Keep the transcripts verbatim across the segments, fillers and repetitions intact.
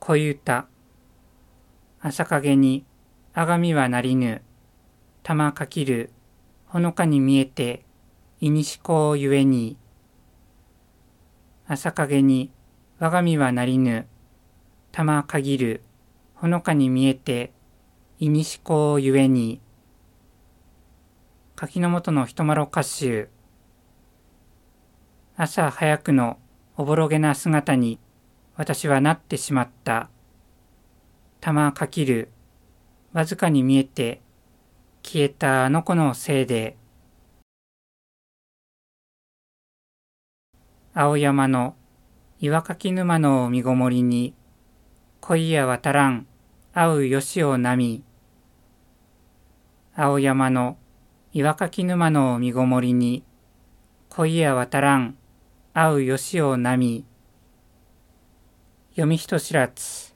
恋歌。朝影にあがみはなりぬ。玉かきるほのかに見えていにしこうゆえに。朝影に我が身はなりぬ。玉かぎるほのかに見えていにしこうゆえに。柿の本の人まろ歌集。朝早くのおぼろげな姿に私はなってしまった。玉かきるわずかに見えて消えたあの子のせいで。青山の岩垣沼のみごもりに恋や渡らん会うよしをなみ。青山の岩垣沼のみごもりに恋や渡らん会うよしをなみ。読み人知らず。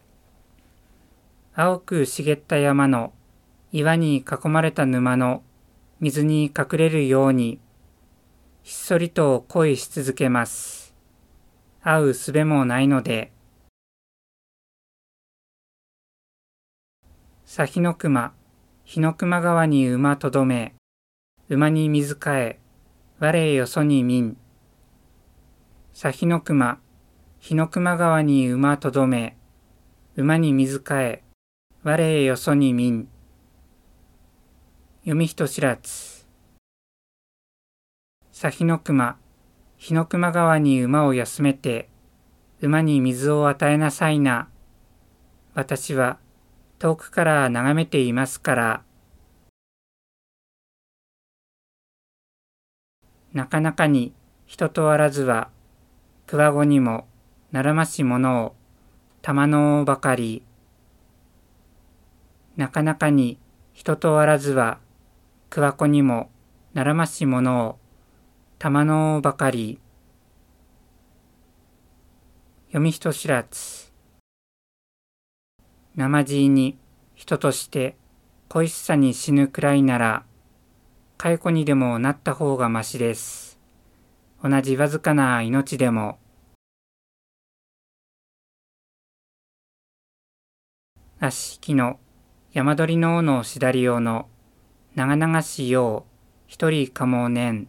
青く茂った山の岩に囲まれた沼の水に隠れるようにひっそりと恋し続けます。会うすべもないので。さ日の熊、日の熊川に馬とどめ、馬に水かえ、我よそにみん。さ日の熊、日の熊川に馬とどめ、馬に水かえ、我よそにみん。読み人知らず。さ日の熊、日の熊川に馬を休めて、馬に水を与えなさいな。私は遠くから眺めていますから。なかなかに人とあらずは、くわごにもならましものを、たまのばかり。なかなかに人とあらずは、くわこにもならましものを、たまのばかり。読み人知らず。なまじいに人として恋しさに死ぬくらいなら、蚕にでもなった方がましです。同じわずかな命でも。足引きの山鳥の尾のしだり用の長々しよう一人かもねん。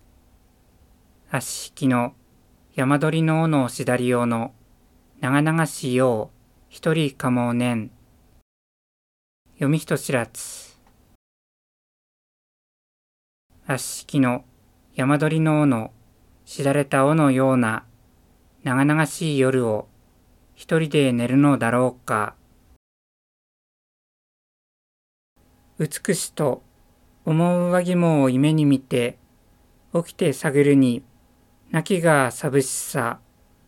足引きの山鳥の尾のしだり用の長々しよう一人かもねん。読み人知らず。足引きの山鳥の尾のしだれた尾のような長々しい夜を一人で寝るのだろうか。美しと思う上着を夢に見て起きて探るに泣きが寂しさ。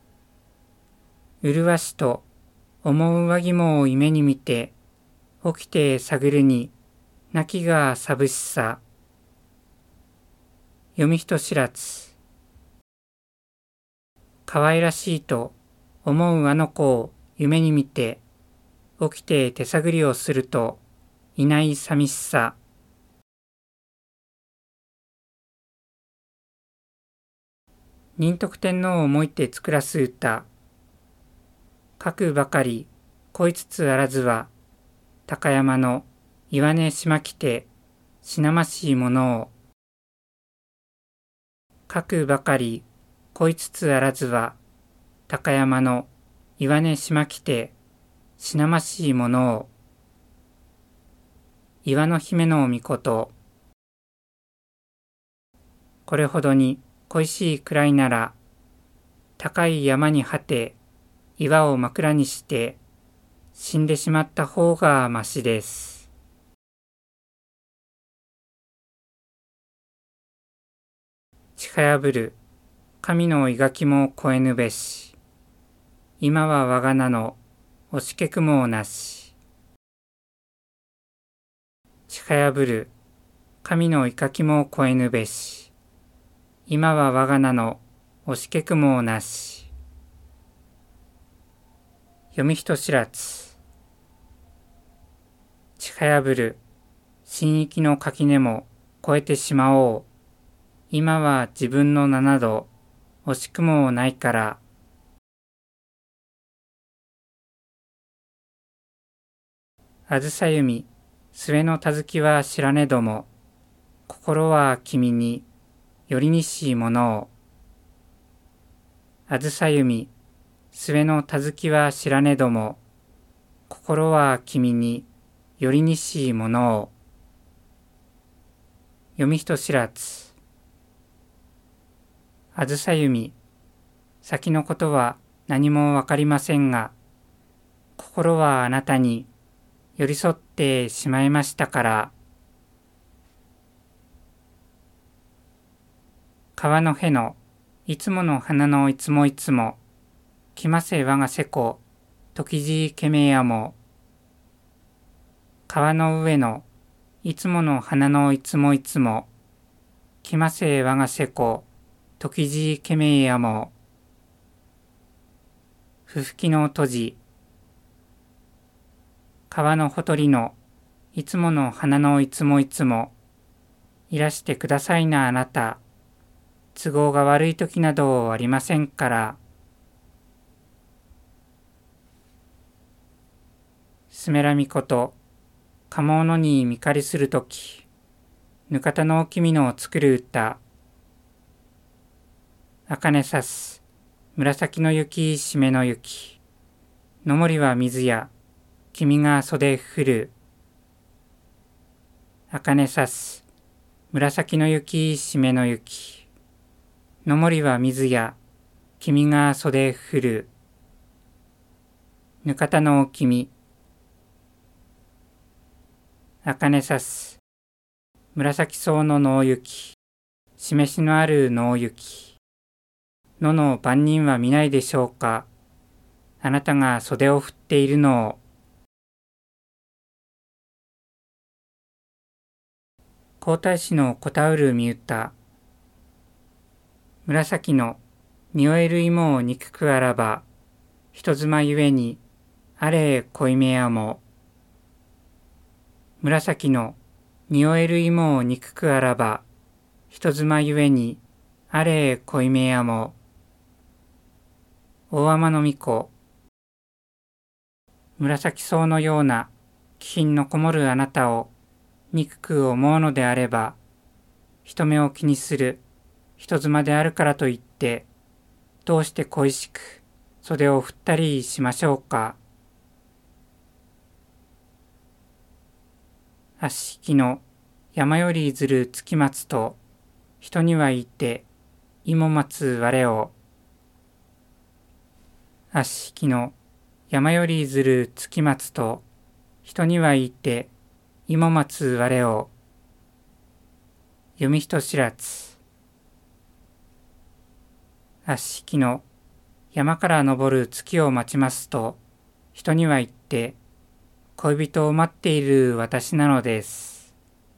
麗しと思う上着を夢に見て起きて探るに泣きが寂しさ。読み人知らず。可愛らしいと思うあの子を夢に見て起きて手探りをするといない寂しさ。仁徳天皇をもいて作らす歌。書くばかり恋つつあらずは高山の岩根島来てしなましいものを。書くばかり恋つつあらずは高山の岩根島来てしなましいものを。岩の姫の御事。これほどに恋しいくらいなら高い山に果て岩を枕にして死んでしまった方がましです。ちかやぶる神のいがきも超えぬべし。今は我が名の惜しけくもなし。ちかやぶる神のいかきも超えぬべし。今は我が名の惜しけくもなし。読み人知らず。ちかやぶる新域の垣根も越えてしまおう。今は自分の名など惜しくもないから。 あずさゆみ、末のたずきは知らねども、心は君によりにしいものを。あずさゆみ、末のたずきは知らねども、心は君によりにしいものを。読み人知らず。あずさゆみ、先のことは何もわかりませんが、心はあなたに寄り添ってしまいましたから。川のへのいつもの花のいつもいつも、来ませ我がせこ、時じけめやも。川の上のいつもの花のいつもいつも、来ませ我がせこ、時じけめやも。ふふきの閉じ。川のほとりのいつもの花のいつもいつも、いらしてくださいなあなた。都合が悪い時などありませんから。すめらみこと、かものにみかりするとき、ぬかたの君の作る歌。あかねさす、紫の雪しめの雪。のもりは水や、君が袖降る。あかねさす、紫の雪しめの雪。のもりは水や、君が袖降る。ぬかたの君。あかねさす、紫草の濃雪。示しのある濃雪。のの万人は見ないでしょうか。あなたが袖を振っているのを。皇太子のこたうるみうた。紫の匂える芋を憎くあらば、人妻ゆえに、あれ恋めやも。紫の匂える芋を憎くあらば、人妻ゆえに、あれ恋めやも。大天の巫女。紫草のような気品のこもるあなたを憎く思うのであれば、人目を気にする人妻であるからといって、どうして恋しく袖を振ったりしましょうか。あしきの山よりずる月待つと、人にはいて芋待つ我を。あしきの山よりずる月待つと、人にはいて芋待つ我を。読み人知らず。あしきの山から昇る月を待ちますと、人には言って、恋人を待っている私なのです。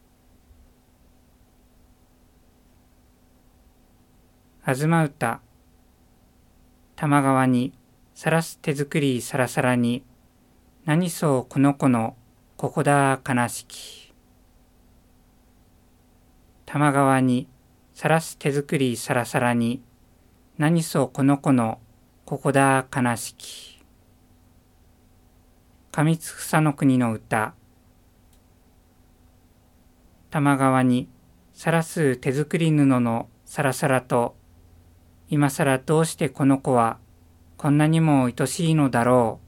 あずま歌。玉川にさらす手作りさらさらに、何そうこの子のここだ悲しき。玉川にさらす手作りさらさらに、何そうこの子のここだ悲しき。上津草の国の歌。玉川にさらす手作り布のさらさらと、今さらどうしてこの子はこんなにも愛しいのだろ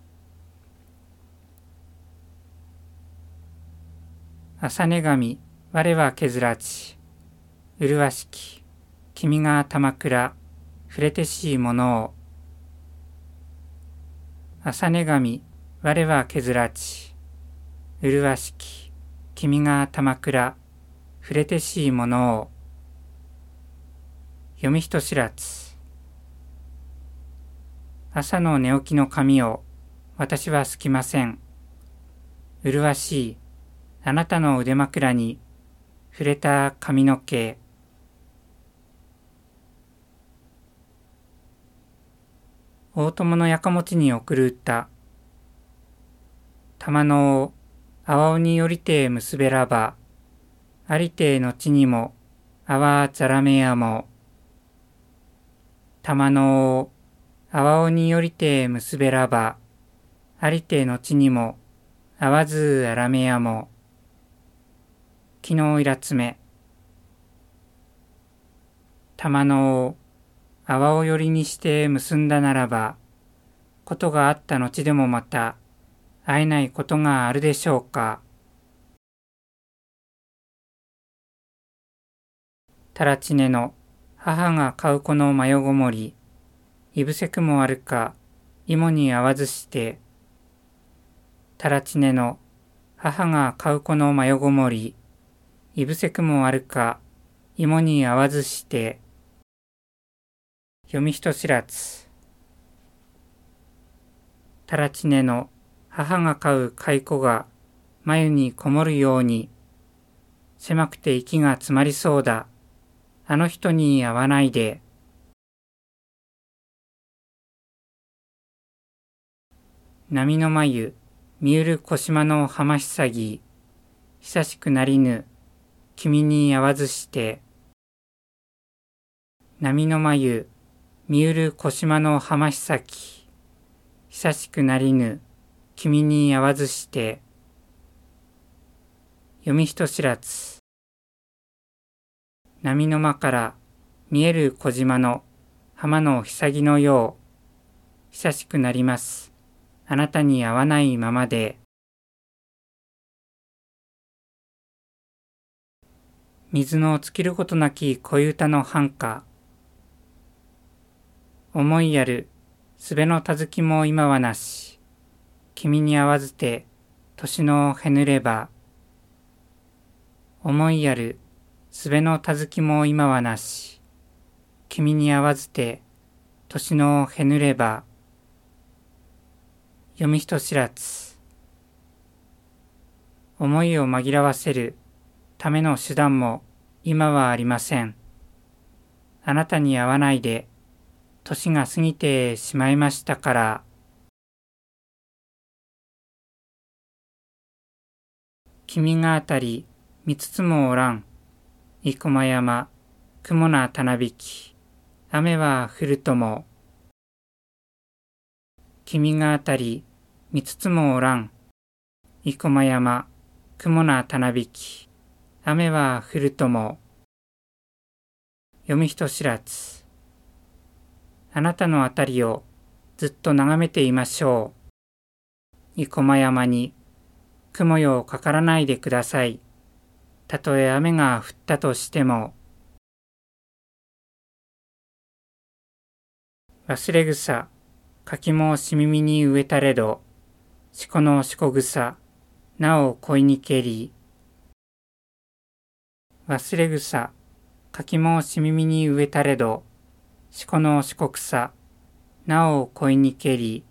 う。朝寝髪我は削らち、麗しき君が玉倉触れてしいものを。朝寝髪我は削らち、麗しき君が玉倉触れてしいものを。読み人知らず。朝の寝起きの髪を私はすきません。麗しいあなたの腕枕に触れた髪の毛。大友のやかもちに送る歌。玉のを阿波尾によりて結べらば、ありてのちにも阿波ざらめやも。玉のを阿波尾によりて結べらば、ありてのちにも会わずあらめやも。昨日いらつめ。玉のを阿波を寄りにして結んだならば、ことがあった後でもまた会えないことがあるでしょうか。たらちねの母が買う子のまよごもり、いぶせくもあるか、芋に合わずして。たらちねの母が買う子のまよごもり、いぶせくもあるか、芋に合わずして。読み人知らず。たらちねの母が飼う蚕が眉にこもるように、狭くて息が詰まりそうだ。あの人に会わないで。波の眉、見うる小島の浜ひさぎ、久しくなりぬ、君に会わずして。波の眉、見うる小島の浜ひさき、久しくなりぬ、君に会わずして。読み人知らず。波の間から見える小島の浜のひさぎのよう、久しくなります。あなたに会わないままで。水の尽きることなき恋歌の繁歌。思いやるすべのたずきも今はなし。君に会わずて年のへぬれば。思いやるすべのたずきも今はなし。君に会わずて年のへぬれば。読み人知らず。思いを紛らわせるための手段も今はありません。あなたに会わないで年が過ぎてしまいましたから。君があたり見つつもおらん。生駒山、雲なたなびき。雨は降るとも。君があたり見つつもおらん。生駒山、雲なたなびき。雨は降るとも。読み人知らず。あなたのあたりをずっと眺めていましょう。生駒山に雲よかからないでください。たとえ雨が降ったとしても。忘れ草、柿もしみみに植えたれど、しこのしこ草、なお恋にけり。忘れ草、柿もしみみに植えたれど、しこのしこ草、なお恋にけり。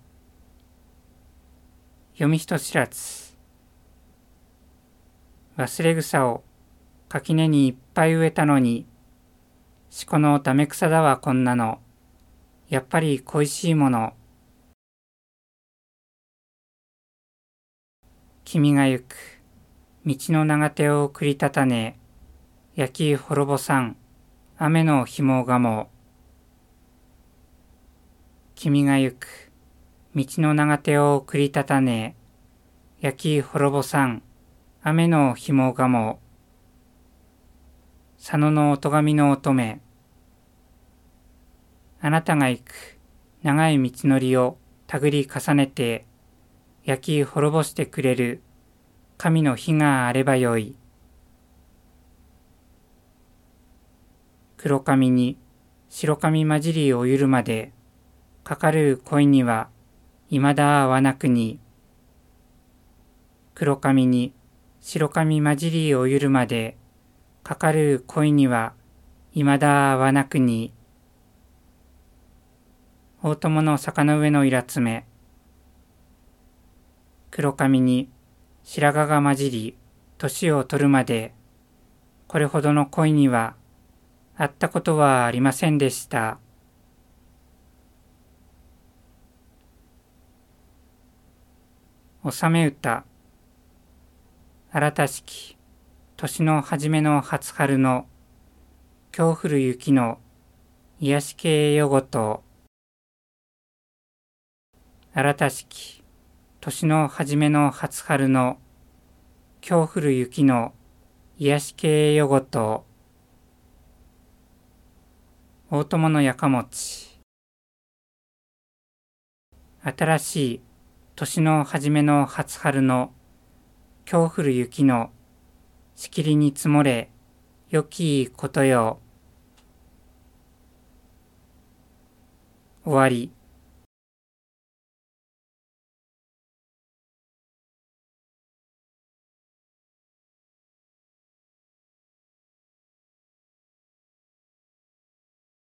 読み人知らず。忘れ草を垣根にいっぱい植えたのに、しこのダメ草だわこんなの。やっぱり恋しいもの。君が行く道の長手を繰りたたね、焼き滅ぼさん雨のひもがも。君が行く道の長手を繰りたたね、焼き滅ぼさん雨のひもがも。佐野の音神の乙女。あなたが行く長い道のりを手繰り重ねて焼き滅ぼしてくれる神の火があればよい。黒髪に白髪混じりおゆるまでかかる恋にはいまだ会わなくに。黒髪に白髪混じりおゆるまでかかる恋にはいまだ会わなくに。大友の坂の上のイラつめ。黒髪に白髪が混じり年を取るまでこれほどの恋には会ったことはありませんでした。納め歌。新たしき年の初めの初春の今日降る雪の癒し系よごと。新たしき年の初めの初春の今日降る雪の癒し系よごと大友のやかもち。新しい年の初めの初春の今日降る雪のしきりに積もれよきことよ。終わり。